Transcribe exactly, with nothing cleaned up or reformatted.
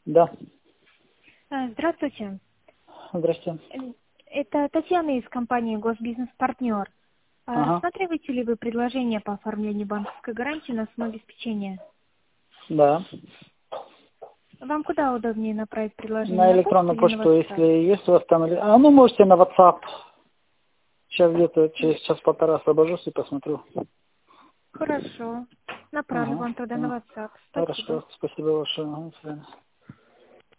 Да. А, Здравствуйте. Здрасте. Э, Это Татьяна из компании «Госбизнес-партнер». А Ага. Рассматриваете ли вы предложение по оформлению банковской гарантии на самообеспечение? Да. Вам куда удобнее направить предложение, На на почту электронную или на почту, если WhatsApp? есть у вас там. или- А ну можете на WhatsApp. Сейчас где-то через час-полтора освобожусь и посмотрю. Хорошо. Направлю Ага. вам тогда на Ага. WhatsApp. Спасибо. Хорошо. Спасибо большое. Ага, до свидания.